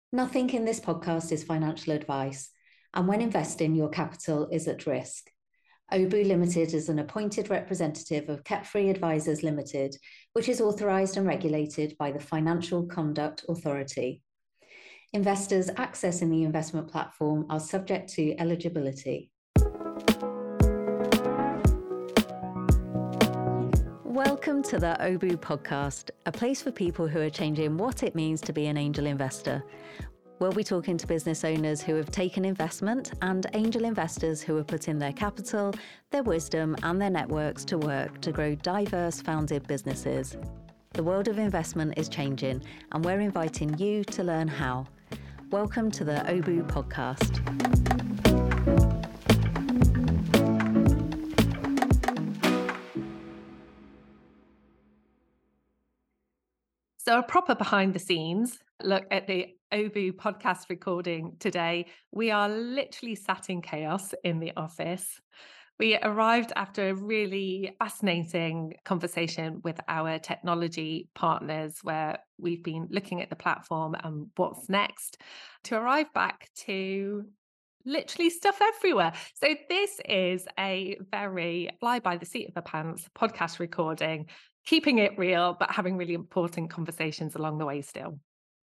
Nothing in this podcast is financial advice, and when investing, your capital is at risk. OBU Limited is an appointed representative of Ketfree Advisors Limited, which is authorised and regulated by the Financial Conduct Authority. Investors accessing the investment platform are subject to eligibility. Welcome to the OBU podcast, a place for people who are changing what it means to be an angel investor. We'll be talking to business owners who have taken investment and angel investors who are putting their capital, their wisdom and their networks to work to grow diverse founded businesses. The world of investment is changing and we're inviting you to learn how. Welcome to the OBU podcast. So a proper behind the scenes look at the OBU podcast recording today. We are literally sat in chaos in the office. We arrived after a really fascinating conversation with our technology partners where we've been looking at the platform and what's next to arrive back to literally stuff everywhere. So this is a very fly by the seat of the pants podcast recording, keeping it real, but having really important conversations along the way still.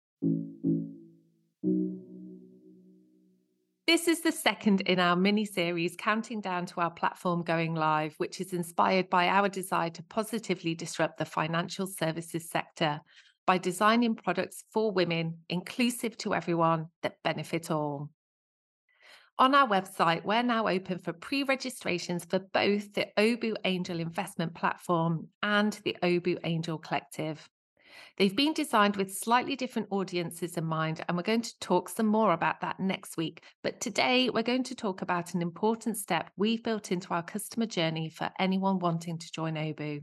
This is the second in our mini-series counting down to our platform going live, which is inspired by our desire to positively disrupt the financial services sector by designing products for women, inclusive to everyone, that benefit all. On our website, we're now open for pre-registrations for both the OBU Angel Investment Platform and the OBU Angel Collective. They've been designed with slightly different audiences in mind, and we're going to talk some more about that next week. But today, we're going to talk about an important step we've built into our customer journey for anyone wanting to join OBU.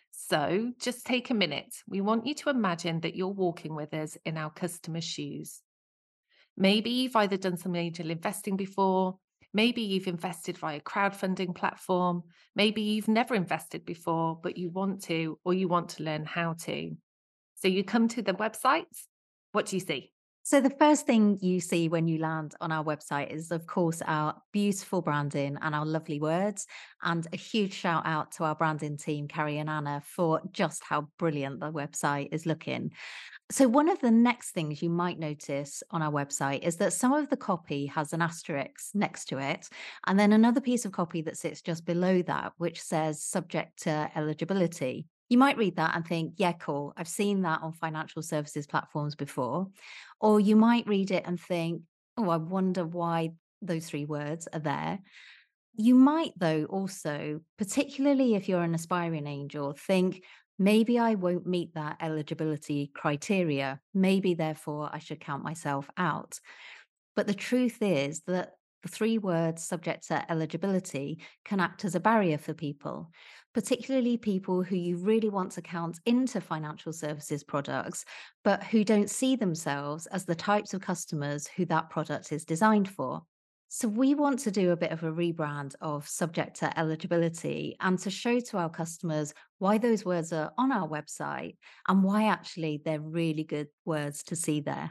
So just take a minute. We want you to imagine that you're walking with us in our customer's shoes. Maybe you've either done some angel investing before, maybe you've invested via crowdfunding platform, maybe you've never invested before, but you want to, or you want to learn how to. So you come to the websites, what do you see? So the first thing you see when you land on our website is, of course, our beautiful branding and our lovely words. And a huge shout out to our branding team, Carrie and Anna, for just how brilliant the website is looking. So one of the next things you might notice on our website is that some of the copy has an asterisk next to it, and then another piece of copy that sits just below that, which says subject to eligibility. You might read that and think, yeah, cool. I've seen that on financial services platforms before. Or you might read it and think, oh, I wonder why those three words are there. You might, though, also, particularly if you're an aspiring angel, think maybe I won't meet that eligibility criteria. Maybe, therefore, I should count myself out. But the truth is that the three words subject to eligibility can act as a barrier for people, particularly people who you really want to count into financial services products, but who don't see themselves as the types of customers who that product is designed for. So, we want to do a bit of a rebrand of subject to eligibility and to show to our customers why those words are on our website and why actually they're really good words to see there.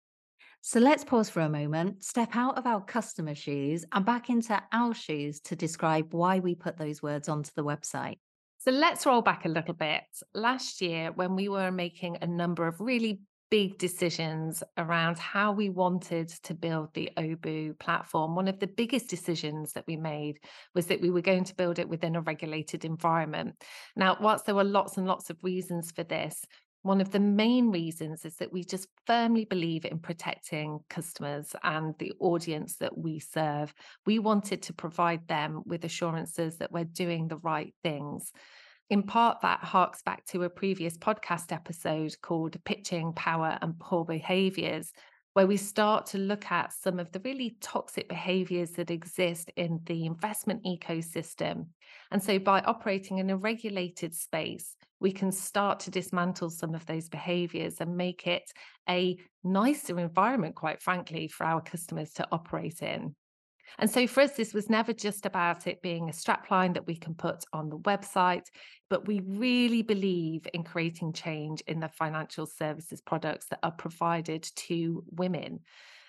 So let's pause for a moment, step out of our customer shoes and back into our shoes to describe why we put those words onto the website. So let's roll back a little bit. Last year, when we were making a number of really big decisions around how we wanted to build the OBU platform, one of the biggest decisions that we made was that we were going to build it within a regulated environment. Now, whilst there were lots and lots of reasons for this, one of the main reasons is that we just firmly believe in protecting customers and the audience that we serve. We wanted to provide them with assurances that we're doing the right things. In part, that harks back to a previous podcast episode called Pitching Power and Poor Behaviors, where we start to look at some of the really toxic behaviors that exist in the investment ecosystem. And so by operating in a regulated space, we can start to dismantle some of those behaviors and make it a nicer environment, quite frankly, for our customers to operate in. And so for us, this was never just about it being a strapline that we can put on the website, but we really believe in creating change in the financial services products that are provided to women.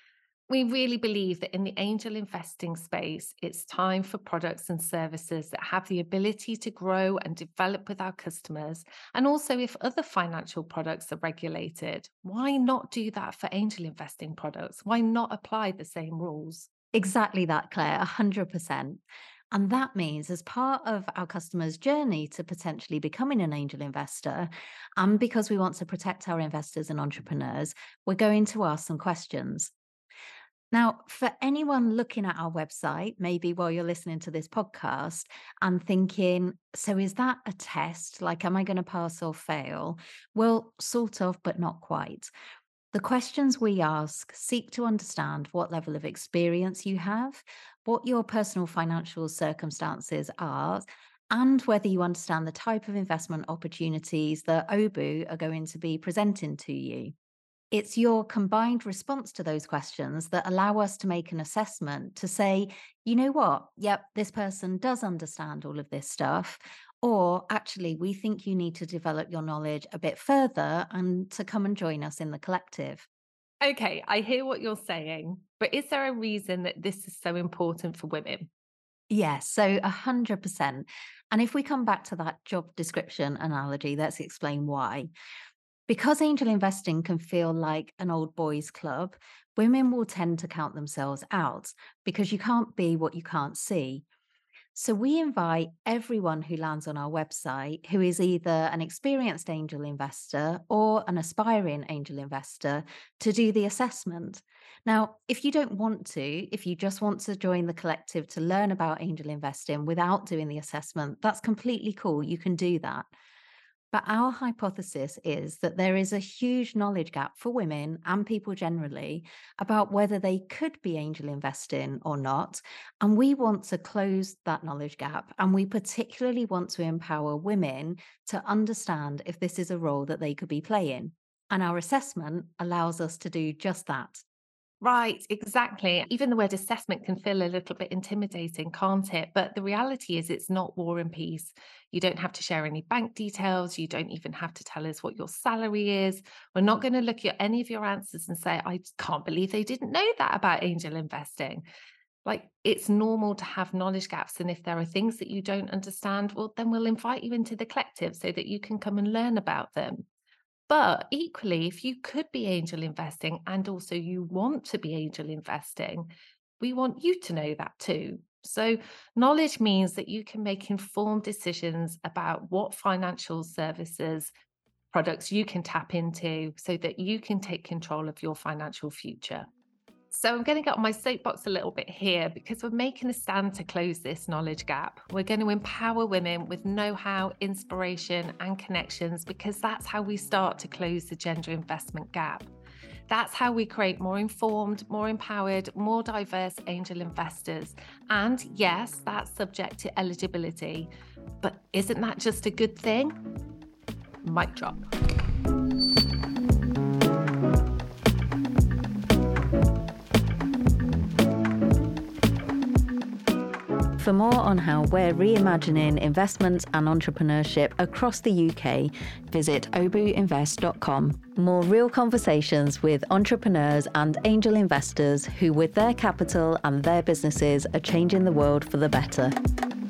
We really believe that in the angel investing space, it's time for products and services that have the ability to grow and develop with our customers. And also, if other financial products are regulated, why not do that for angel investing products? Why not apply the same rules? Exactly that, Claire, 100%. And that means, as part of our customer's journey to potentially becoming an angel investor, and because we want to protect our investors and entrepreneurs, we're going to ask some questions. Now, for anyone looking at our website, maybe while you're listening to this podcast and thinking, so is that a test? Like, am I going to pass or fail? Well, sort of, but not quite. The questions we ask seek to understand what level of experience you have, what your personal financial circumstances are, and whether you understand the type of investment opportunities that OBU are going to be presenting to you. It's your combined response to those questions that allow us to make an assessment to say, you know what? Yep, this person does understand all of this stuff. Or actually, we think you need to develop your knowledge a bit further and to come and join us in the collective. Okay, I hear what you're saying, but is there a reason that this is so important for women? Yes, so 100%. And if we come back to that job description analogy, let's explain why. Because angel investing can feel like an old boys club, women will tend to count themselves out because you can't be what you can't see. So we invite everyone who lands on our website who is either an experienced angel investor or an aspiring angel investor to do the assessment. Now, if you don't want to, if you just want to join the collective to learn about angel investing without doing the assessment, that's completely cool. You can do that. But our hypothesis is that there is a huge knowledge gap for women and people generally about whether they could be angel investing or not. And we want to close that knowledge gap. And we particularly want to empower women to understand if this is a role that they could be playing. And our assessment allows us to do just that. Right, exactly. Even the word assessment can feel a little bit intimidating, can't it? But the reality is, it's not War and Peace. You don't have to share any bank details. You don't even have to tell us what your salary is. We're not going to look at any of your answers and say, I can't believe they didn't know that about angel investing. Like, it's normal to have knowledge gaps. And if there are things that you don't understand, well, then we'll invite you into the collective so that you can come and learn about them. But equally, if you could be angel investing and also you want to be angel investing, we want you to know that too. So, knowledge means that you can make informed decisions about what financial services products you can tap into so that you can take control of your financial future. So I'm going to get on my soapbox a little bit here because we're making a stand to close this knowledge gap. We're going to empower women with know-how, inspiration, and connections because that's how we start to close the gender investment gap. That's how we create more informed, more empowered, more diverse angel investors. And yes, that's subject to eligibility. But isn't that just a good thing? Mic drop. For more on how we're reimagining investment and entrepreneurship across the UK, visit obuinvest.com. More real conversations with entrepreneurs and angel investors who, with their capital and their businesses, are changing the world for the better.